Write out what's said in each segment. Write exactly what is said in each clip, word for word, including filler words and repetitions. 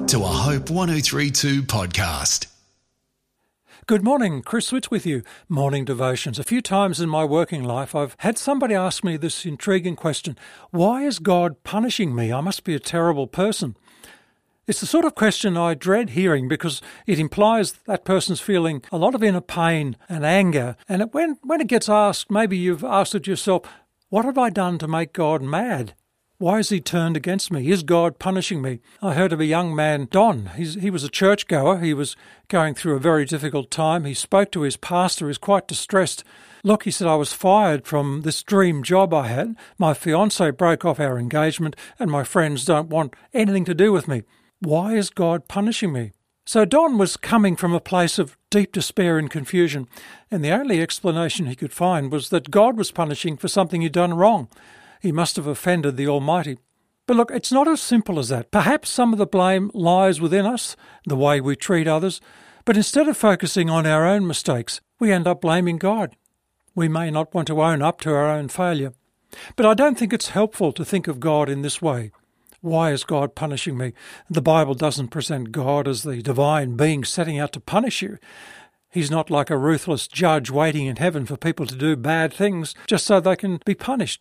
to a Hope one oh three two podcast. Good morning, Chris Switz with you. Morning devotions. A few times in my working life I've had somebody ask me this intriguing question: why is God punishing me? I must be a terrible person. It's the sort of question I dread hearing because it implies that person's feeling a lot of inner pain and anger. And it, when, when it gets asked, maybe you've asked it yourself, what have I done to make God mad? Why has he turned against me? Is God punishing me? I heard of a young man, Don. He's, he was a churchgoer. He was going through a very difficult time. He spoke to his pastor. He was quite distressed. Look, he said, I was fired from this dream job I had. My fiancée broke off our engagement and my friends don't want anything to do with me. Why is God punishing me? So Don was coming from a place of deep despair and confusion, and the only explanation he could find was that God was punishing for something he'd done wrong. He must have offended the Almighty. But look, it's not as simple as that. Perhaps some of the blame lies within us, the way we treat others, but instead of focusing on our own mistakes, we end up blaming God. We may not want to own up to our own failure, but I don't think it's helpful to think of God in this way. Why is God punishing me? The Bible doesn't present God as the divine being setting out to punish you. He's not like a ruthless judge waiting in heaven for people to do bad things just so they can be punished.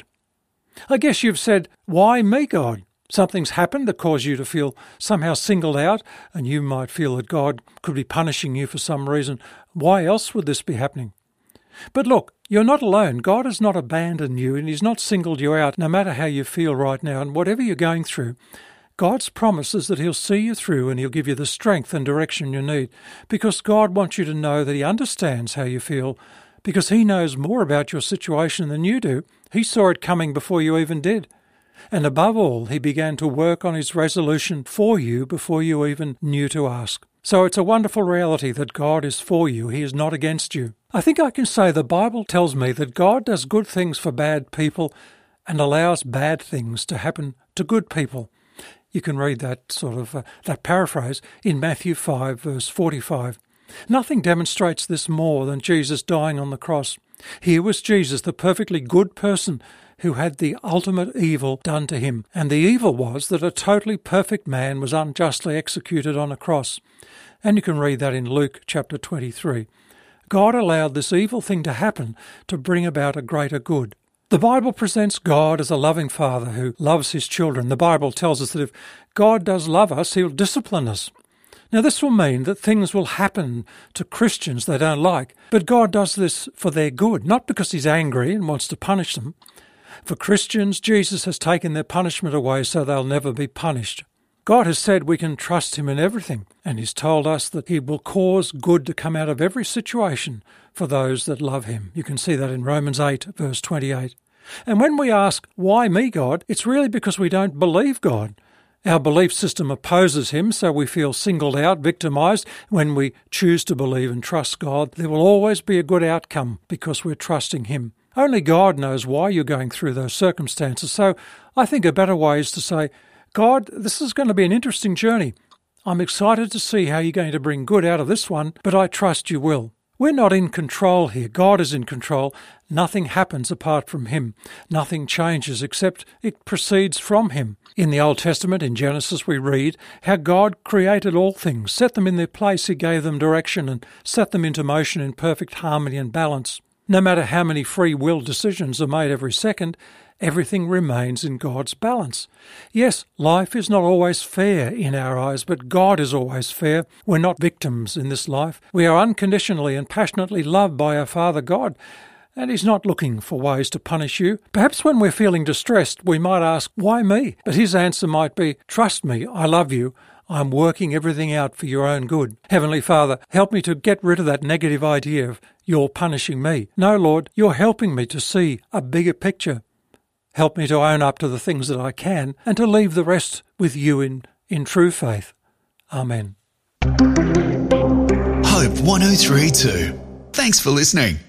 I guess you've said, why me, God? Something's happened that caused you to feel somehow singled out, and you might feel that God could be punishing you for some reason. Why else would this be happening? But look, you're not alone. God has not abandoned you, and he's not singled you out, no matter how you feel right now. And whatever you're going through, God's promise is that he'll see you through and he'll give you the strength and direction you need, because God wants you to know that he understands how you feel, because he knows more about your situation than you do. He saw it coming before you even did. And above all, he began to work on his resolution for you before you even knew to ask. So it's a wonderful reality that God is for you. He is not against you. I think I can say the Bible tells me that God does good things for bad people and allows bad things to happen to good people. You can read that sort of, uh, that paraphrase in Matthew five, verse forty-five. Nothing demonstrates this more than Jesus dying on the cross. Here was Jesus, the perfectly good person, who had the ultimate evil done to him. And the evil was that a totally perfect man was unjustly executed on a cross. And you can read that in Luke chapter twenty-three. God allowed this evil thing to happen to bring about a greater good. The Bible presents God as a loving father who loves his children. The Bible tells us that if God does love us, he'll discipline us. Now, this will mean that things will happen to Christians they don't like, but God does this for their good, not because he's angry and wants to punish them. For Christians, Jesus has taken their punishment away so they'll never be punished. God has said we can trust him in everything, and he's told us that he will cause good to come out of every situation for those that love him. You can see that in Romans eight, verse twenty-eight. And when we ask, why me, God? It's really because we don't believe God. Our belief system opposes him, so we feel singled out, victimized. When we choose to believe and trust God, there will always be a good outcome because we're trusting him. Only God knows why you're going through those circumstances. So I think a better way is to say, God, this is going to be an interesting journey. I'm excited to see how you're going to bring good out of this one, but I trust you will. We're not in control here. God is in control. Nothing happens apart from him. Nothing changes except it proceeds from him. In the Old Testament, in Genesis, we read how God created all things, set them in their place, he gave them direction, and set them into motion in perfect harmony and balance. No matter how many free will decisions are made every second, everything remains in God's balance. Yes, life is not always fair in our eyes, but God is always fair. We're not victims in this life. We are unconditionally and passionately loved by our Father God, and he's not looking for ways to punish you. Perhaps when we're feeling distressed, we might ask, why me? But his answer might be, trust me, I love you. I'm working everything out for your own good. Heavenly Father, help me to get rid of that negative idea of you're punishing me. No, Lord, you're helping me to see a bigger picture. Help me to own up to the things that I can and to leave the rest with you in, in true faith. Amen. Hope one oh three two. Thanks for listening.